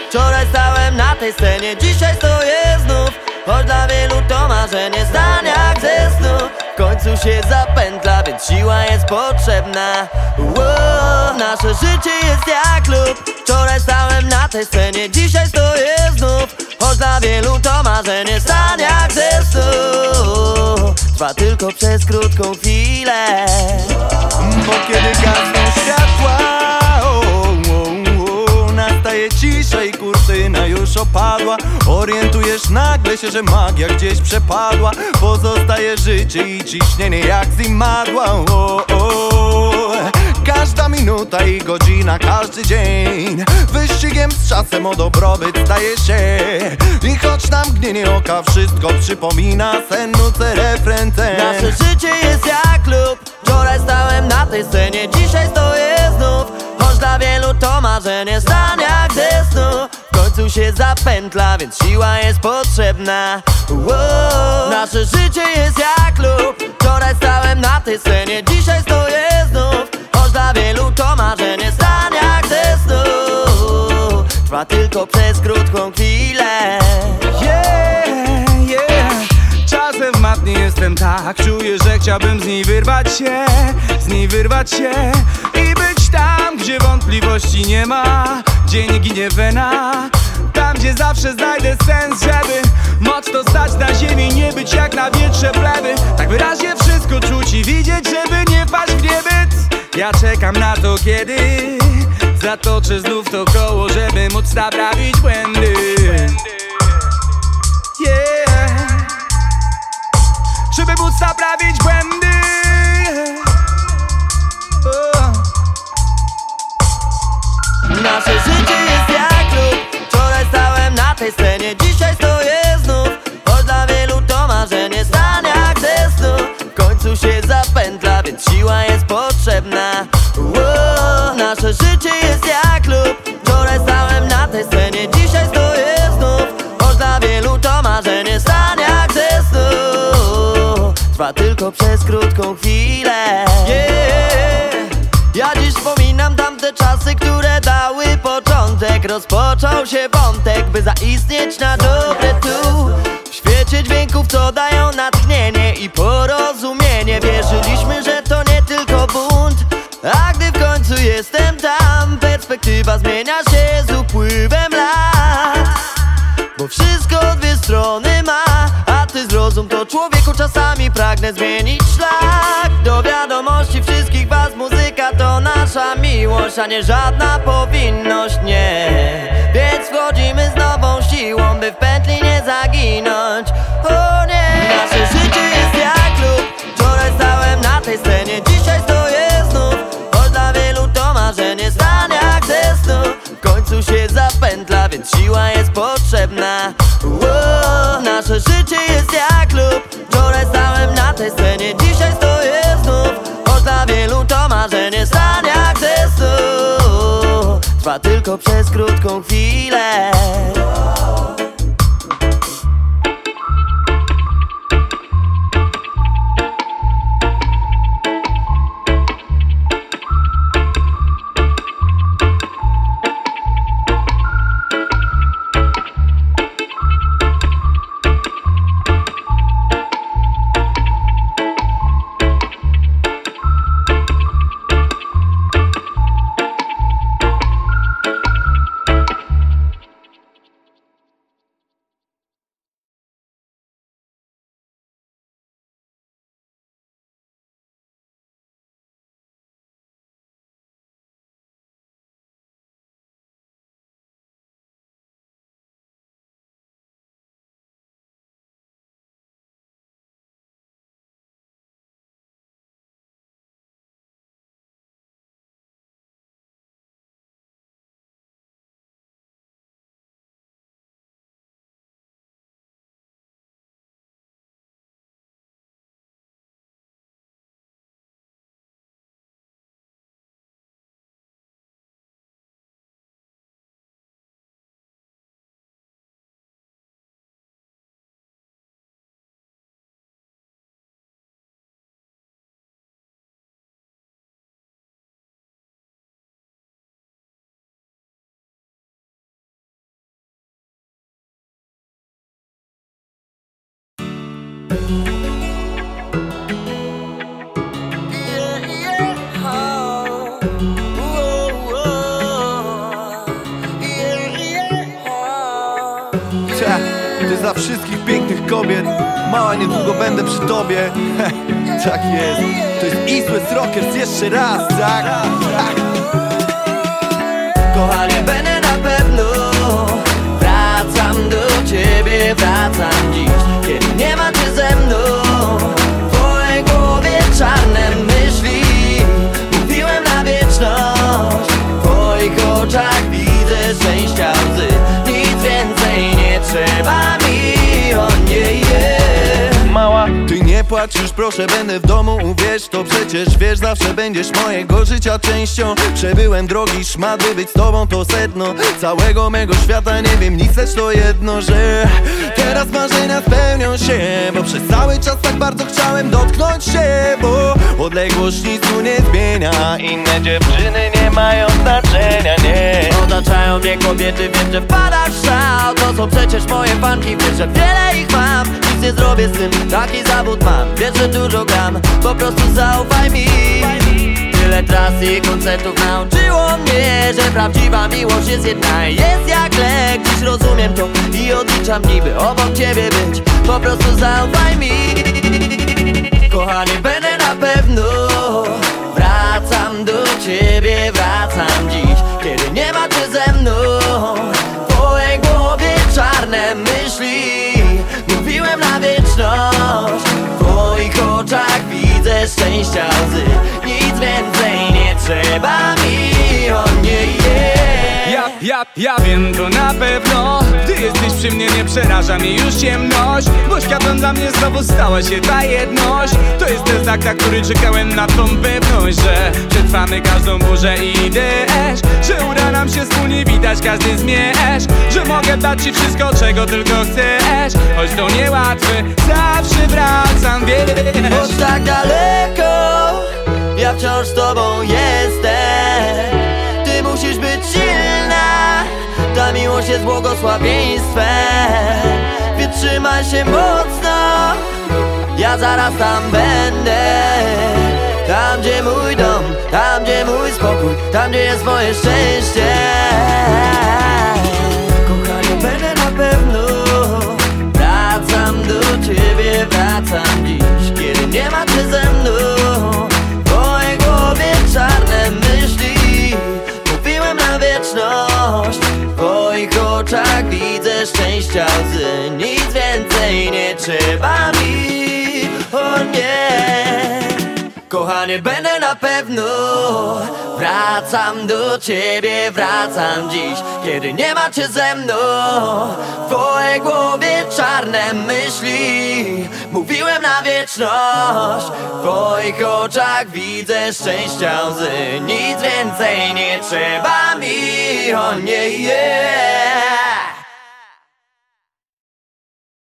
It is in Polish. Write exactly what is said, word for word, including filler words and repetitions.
Wczoraj stałem na tej scenie, dzisiaj stoję znów. Choć dla wielu to marzenie stan jak ze snu. W końcu się zapętla, więc siła jest potrzebna. Wow, nasze życie jest jak klub. Wczoraj stałem na tej scenie, dzisiaj stoję znów. Choć dla wielu to marzenie stan jak ze snu. Trwa tylko przez krótką chwilę. Bo kiedy gasną światła, o, o, o, nastaje cisza i kurtyna już opadła. Orientujesz nagle się, że magia gdzieś przepadła. Pozostaje życie i ciśnienie jak z imadła. O, o, każda minuta i godzina, każdy dzień wyścigiem z czasem o dobrobyt staje się. I choć na mgnienie oka wszystko przypomina, sen nucę refren ten. Nasze życie jest jak klub. Wczoraj stałem na tej scenie, dzisiaj stoję znów. Choć dla wielu to marzenie stan jak ze snu. W końcu się zapętla, więc siła jest potrzebna. Wow. Nasze życie jest jak klub. Wczoraj stałem na tej scenie, dzisiaj stoję znów. Choć dla wielu to marzenie stan jak ze snu. Trwa tylko przez krótką chwilę. Yeah, yeah. Czasem w matni jestem tak, czuję, że chciałbym z niej wyrwać się, z niej wyrwać się i być tam, gdzie wątpliwości nie ma, gdzie nie ginie wena. Tam, gdzie zawsze znajdę sens, żeby mocno stać na ziemi, nie być jak na wietrze plewy. Tak wyraźnie wszystko czuć i widzieć, żeby nie paść w niebyt. Ja czekam na to, kiedy zatoczę znów to koło, żeby móc naprawić błędy. Yeah. Żeby móc naprawić błędy. Oh. Nasze życie jest jak klub. Wczoraj stałem na tej scenie, dzisiaj stoję znów. Choć dla wielu to marzenie stan jak ze snu. W końcu się zapętla, więc siła jest potrzebna. Wow, nasze życie jest jak klub. Wczoraj stałem na tej scenie, dzisiaj stoję znów. Choć dla wielu to marzenie stan jak ze snu. Trwa tylko przez krótką chwilę. Yeah. Ja dziś wspominam tamte czasy, które dały początek. Rozpoczął się wątek, by zaistnieć na dobre tu. W świecie dźwięków, co dają natchnienie i porozumienie. Wierzyliśmy, że to nie tylko bunt. A gdy w końcu jestem tam, perspektywa zmienia się z upływem lat. Bo wszystko dwie strony ma, a ty zrozum to, człowieku, czasami pragnę zmienić szlak. Do wiadomości wszystkich was, muzyka to nasza miłość, a nie żadna powinność, nie. Więc wchodzimy z nową siłą, by w pętli nie zaginąć. O nie! Nasze życie jest jak klub. Wczoraj stałem na tej scenie, dzisiaj stoję znów. Choć dla wielu to marzenie stan jak ze snu. W końcu się zapętla, więc siła jest potrzebna. Wow, nasze życie jest jak klub. Wczoraj stałem na tej scenie, dzisiaj stoję znów. Choć dla wielu to marzenie stan jak ze snu. Trwa tylko przez krótką chwilę. Cia, to jest dla wszystkich pięknych kobiet. Mała, niedługo będę przy tobie. Tak jest. To jest East West Rockers jeszcze raz, tak? Kochanie, będę na pewno. Wracam do ciebie, wracam dziś, kiedy nie ma cię ze mną. W twojej głowie czarne myśli, mówiłem na wieczność. W twoich oczach widzę szczęścia łzy, nic więcej nie trzeba mi, o nie, yeah. Mała, ty nie płacz już, proszę, będę w domu, uwierz to. Przecież wiesz, zawsze będziesz mojego życia częścią. Przebyłem drogi szmat, by być z tobą to sedno całego mego świata. Nie wiem nic, lecz to jedno, że teraz marzenia spełnią się, bo przez cały czas tak bardzo chciałem dotknąć się. Bo odległość nic tu nie zmienia, inne dziewczyny nie mają znaczenia, nie. Otaczają mnie kobiety, wiem, że wpadasz w szał. To są przecież moje fanki, wiesz, że wiele ich mam. Nic nie zrobię z tym, taki zawód mam. Wiesz, że dużo gram, po prostu zaufaj mi. Tyle tras i koncertów nauczyło mnie, że prawdziwa miłość jest jedna, jest jak lek. Dziś rozumiem to i odliczam niby obok ciebie być. Po prostu zaufaj mi. Kochanie, będę na pewno. Wracam do ciebie, wracam dziś, kiedy nie ma cię ze mną. W twojej głowie czarne myśli, mówiłem na wieczność. W twoich oczach widzę szczęścia łzy, nic więcej nie trzeba mi, o nie, yeah. Ja, ja, ja wiem to na pewno. Gdy jesteś przy mnie, nie przeraża mnie już ciemność, bo światłem dla mnie znowu stała się ta jedność. To jest ten znak, na który czekałem, na tą pewność, że przetrwamy każdą burzę i deszcz, że uda nam się wspólnie witać każdy zmierzch, że mogę dać ci wszystko, czego tylko chcesz. Choć to niełatwe, zawsze wracam, wiesz. Choć tak daleko, ja wciąż z tobą jestem. Ty musisz być silna, ta miłość jest błogosławieństwem. Więc trzymaj się mocno, ja zaraz tam będę. Tam gdzie mój dom, tam gdzie mój spokój, tam gdzie jest moje szczęście. Kochanie, będę na pewno. Wracam do ciebie, wracam dziś, kiedy nie ma cię ze mną. W mojej głowie czarne myśli, mówiłem na wieczność. W twoich oczach widzę szczęścia łzy, nic więcej nie trzeba mi, o nie. Kochanie, będę na pewno. Wracam do ciebie, wracam dziś, kiedy nie ma cię ze mną. W twojej głowie czarne myśli, mówiłem na wieczność. W twoich oczach widzę szczęścia łzy, nic więcej nie trzeba mi, o nie, yeah.